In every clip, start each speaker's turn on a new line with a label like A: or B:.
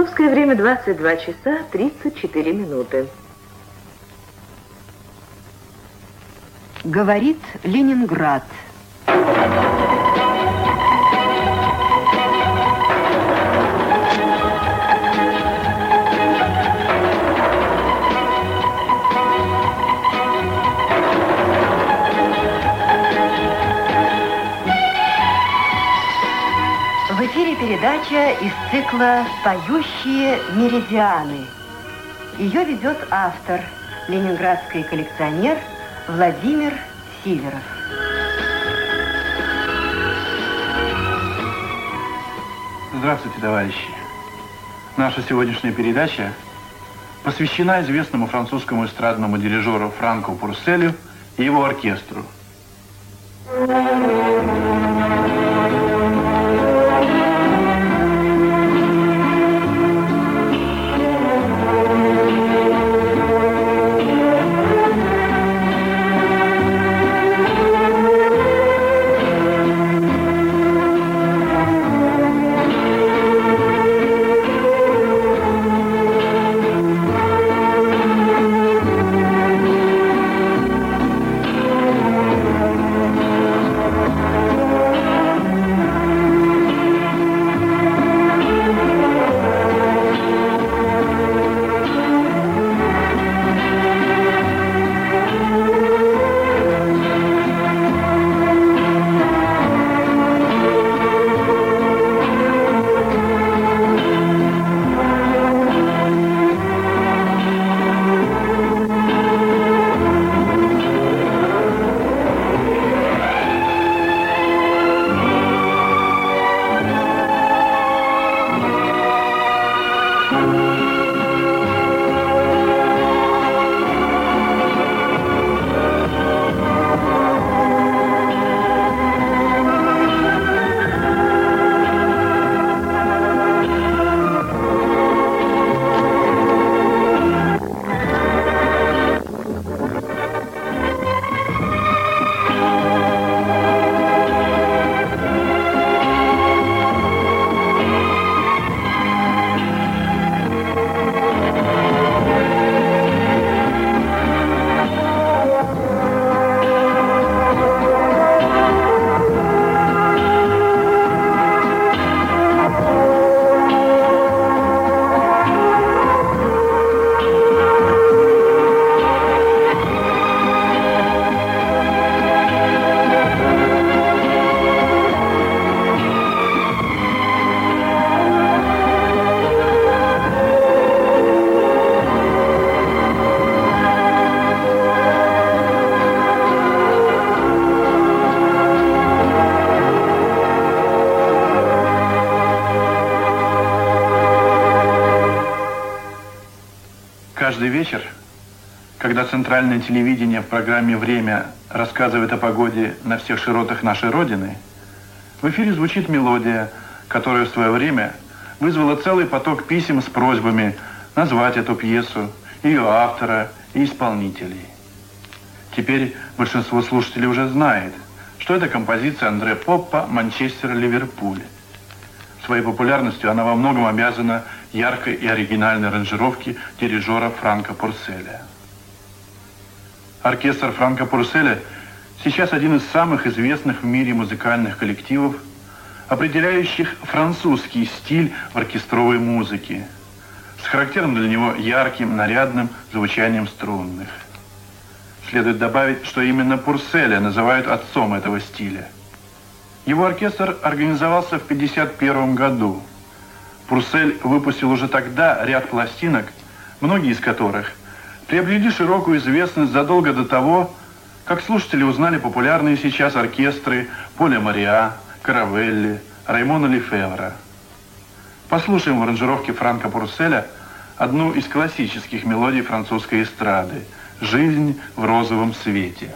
A: Московское время 22 часа 34 минуты.
B: Говорит Ленинград. В эфире передача из цикла «Поющие меридианы». Ее ведет автор, ленинградский коллекционер Владимир Сиверов.
C: Здравствуйте, товарищи. Наша сегодняшняя передача посвящена известному французскому эстрадному дирижеру Франку Пурселю и его оркестру. Каждый вечер, когда центральное телевидение в программе «Время» рассказывает о погоде на всех широтах нашей Родины, в эфире звучит мелодия, которая в свое время вызвала целый поток писем с просьбами назвать эту пьесу, ее автора и исполнителей. Теперь большинство слушателей уже знает, что это композиция Андре Поппа «Манчестер-Ливерпуль». Своей популярностью она во многом обязана яркой и оригинальной аранжировке дирижера Франка Пурселя. Оркестр Франка Пурселя сейчас один из самых известных в мире музыкальных коллективов, определяющих французский стиль в оркестровой музыке, с характерным для него ярким, нарядным звучанием струнных. Следует добавить, что именно Пурселя называют отцом этого стиля. Его оркестр организовался в 1951 году. Пурсель выпустил уже тогда ряд пластинок, многие из которых приобрели широкую известность задолго до того, как слушатели узнали популярные сейчас оркестры Поля Мориа, Каравелли, Раймона Лефевра. Послушаем в аранжировке Франка Пурселя одну из классических мелодий французской эстрады «Жизнь в розовом свете».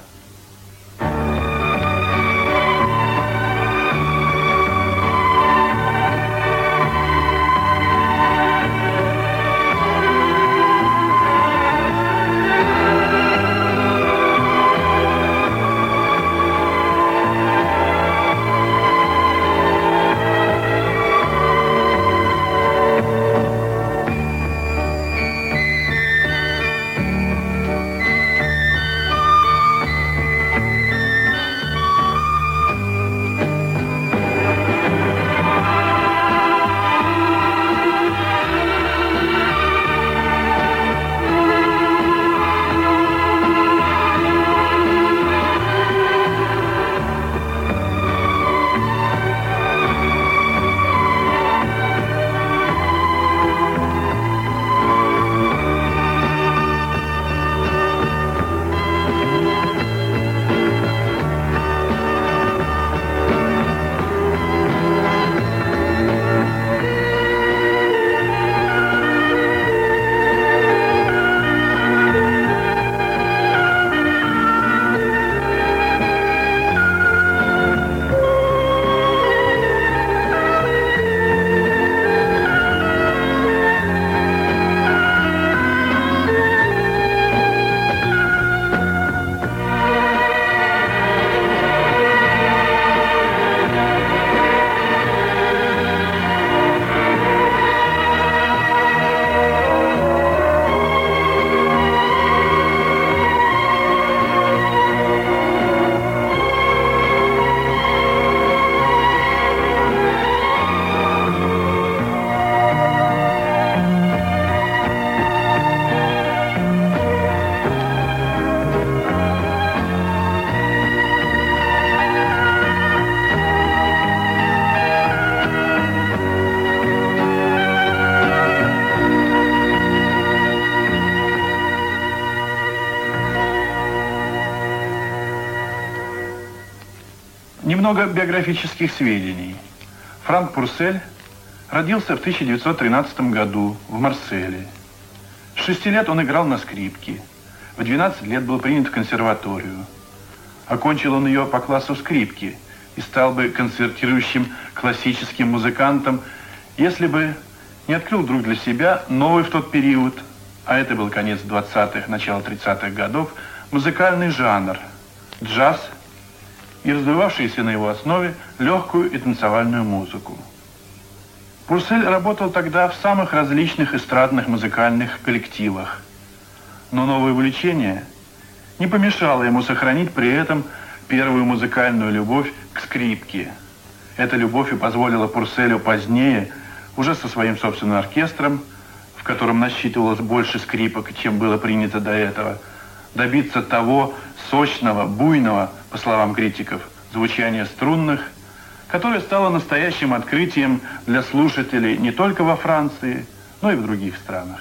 C: Немного биографических сведений. Франк Пурсель родился в 1913 году в Марселе. С 6 лет он играл на скрипке. В 12 лет был принят в консерваторию. Окончил он ее по классу скрипки и стал бы концертирующим классическим музыкантом, если бы не открыл вдруг для себя новый в тот период, а это был конец 20-х, начало 30-х годов, музыкальный жанр – джаз и развивавшуюся на его основе легкую и танцевальную музыку. Пурсель работал тогда в самых различных эстрадных музыкальных коллективах, но новое увлечение не помешало ему сохранить при этом первую музыкальную любовь к скрипке. Эта любовь и позволила Пурселю позднее, уже со своим собственным оркестром, в котором насчитывалось больше скрипок, чем было принято до этого, добиться того сочного, буйного, по словам критиков, звучания струнных, которое стало настоящим открытием для слушателей не только во Франции, но и в других странах.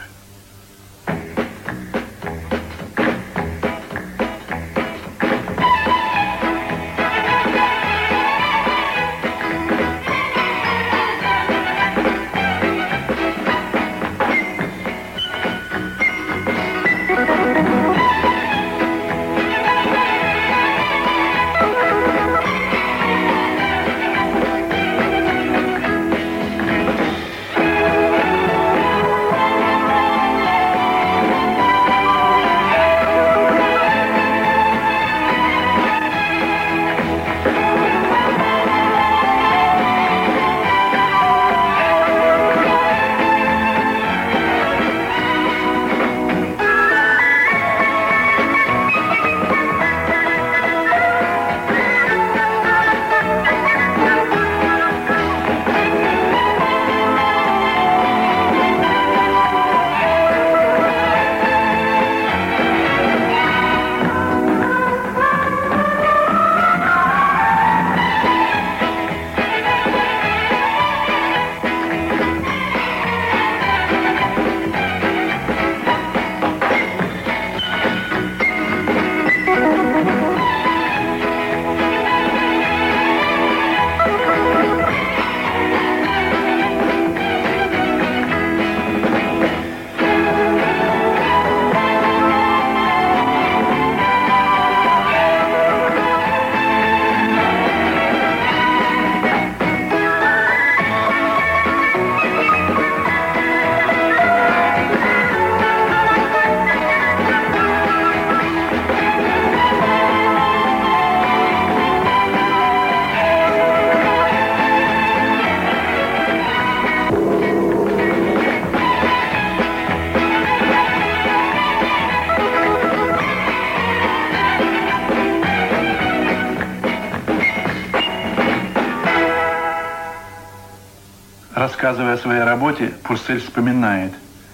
C: Рассказывая о своей работе, Пурсель вспоминает: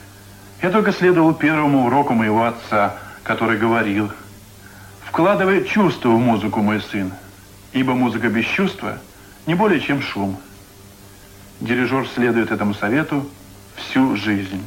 C: «Я только следовал первому уроку моего отца, который говорил: вкладывай чувство в музыку, мой сын, ибо музыка без чувства не более чем шум». Дирижер следует этому совету всю жизнь.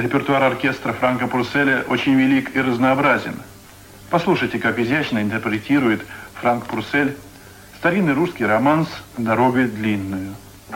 C: Репертуар оркестра Франка Пурселя очень велик и разнообразен. Послушайте, как изящно интерпретирует Франк Пурсель старинный русский романс «Дорогой длинную».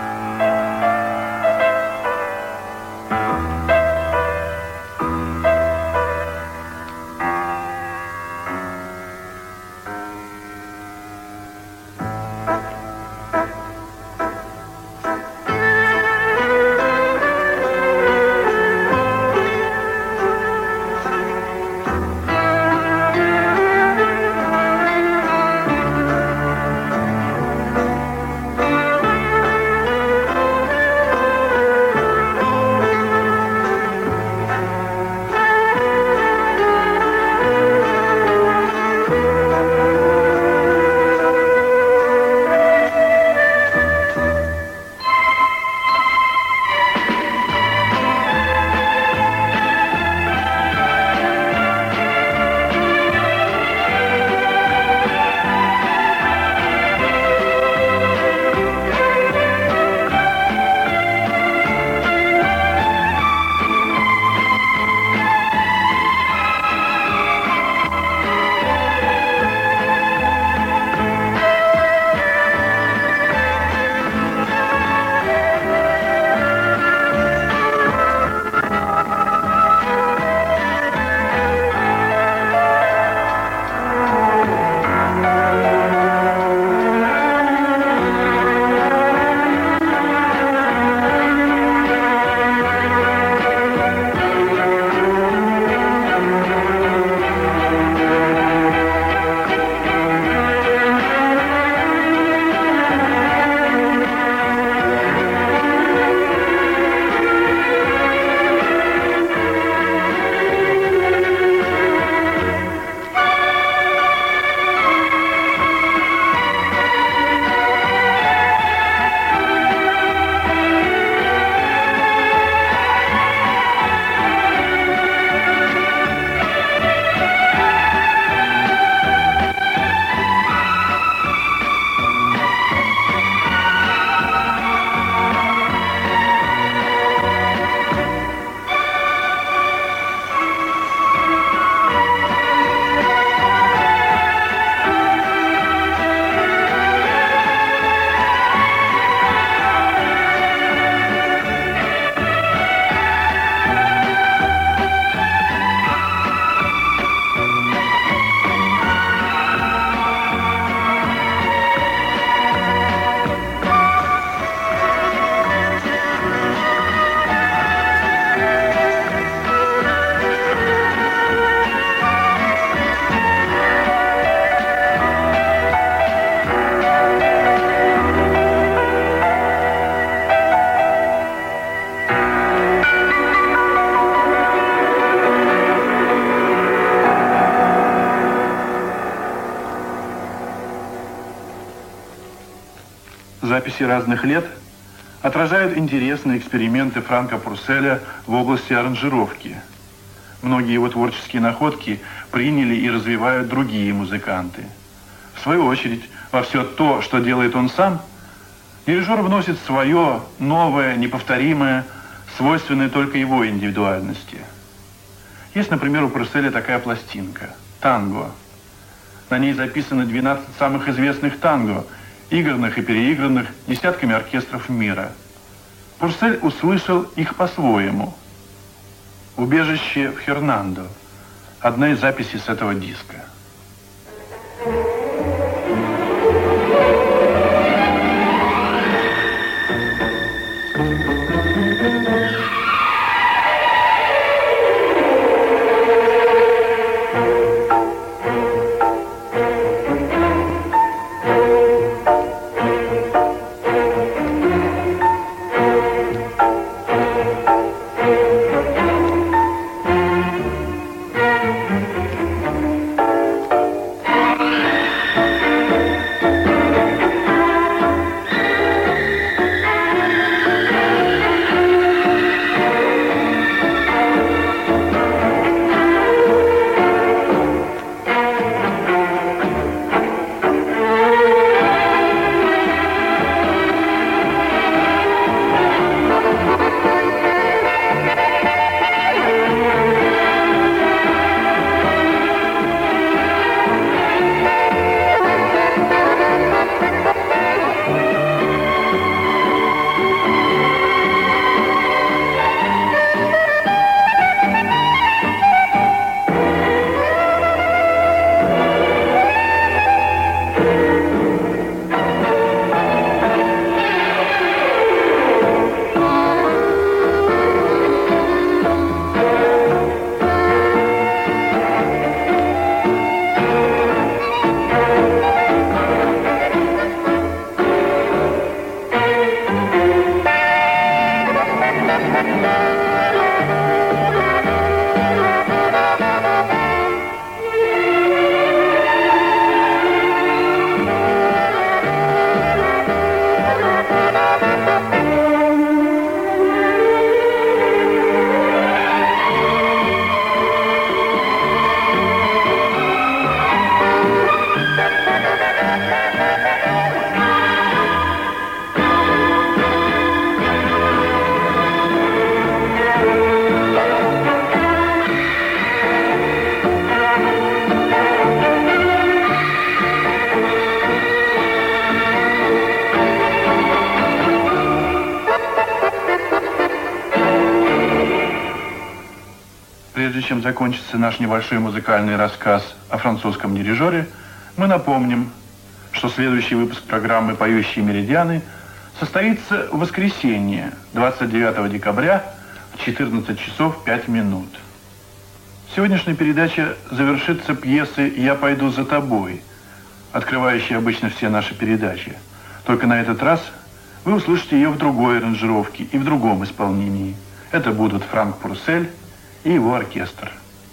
C: Записи разных лет отражают интересные эксперименты Франка Пурселя в области аранжировки. Многие его творческие находки приняли и развивают другие музыканты. В свою очередь, во все то, что делает он сам, дирижер вносит свое, новое, неповторимое, свойственное только его индивидуальности. Есть, например, у Пурселя такая пластинка «Танго». На ней записаны 12 самых известных танго, игранных и переигранных десятками оркестров мира. Пурсель услышал их по-своему. «Убежище в Хернандо» – одна из записей с этого диска. прежде чем закончится наш небольшой музыкальный рассказ о французском дирижере, мы напомним, что следующий выпуск программы «Поющие меридианы» состоится в воскресенье, 29 декабря в 14 часов 5 минут. Сегодняшняя передача завершится пьесой «Я пойду за тобой», открывающей обычно все наши передачи. Только на этот раз вы услышите ее в другой аранжировке и в другом исполнении. Это будут Франк Пурсель и его оркестр.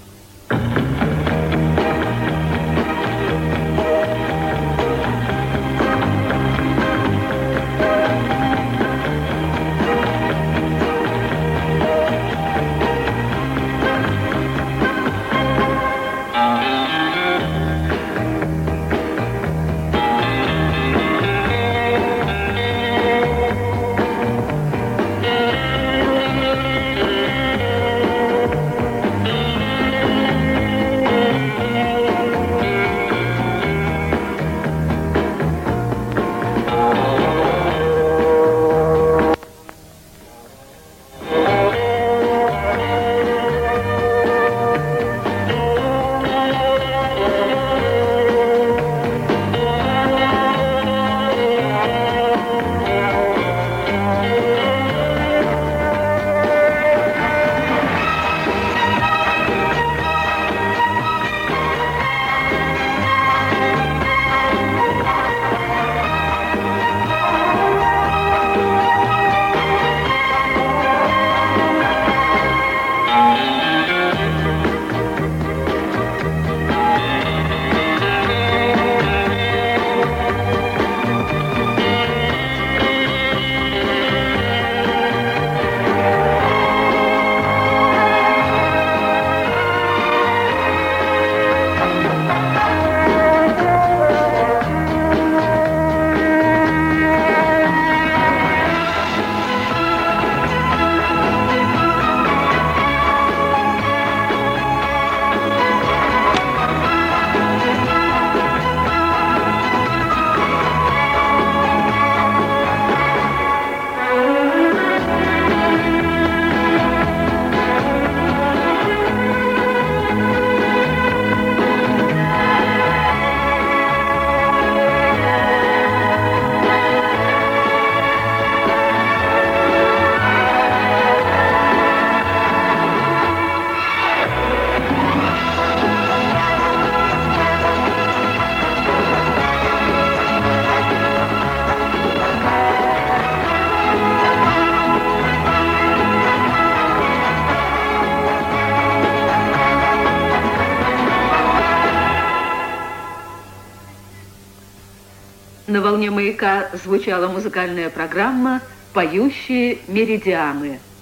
A: На волне «Маяка» звучала музыкальная программа «Поющие меридианы».